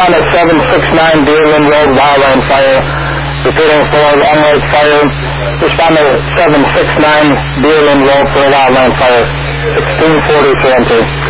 Respondent 769 Deerland Road, wildland fire. Repeating for unlit fire. Respondent 769 Deerland Road for wildland fire. 1640 CMT.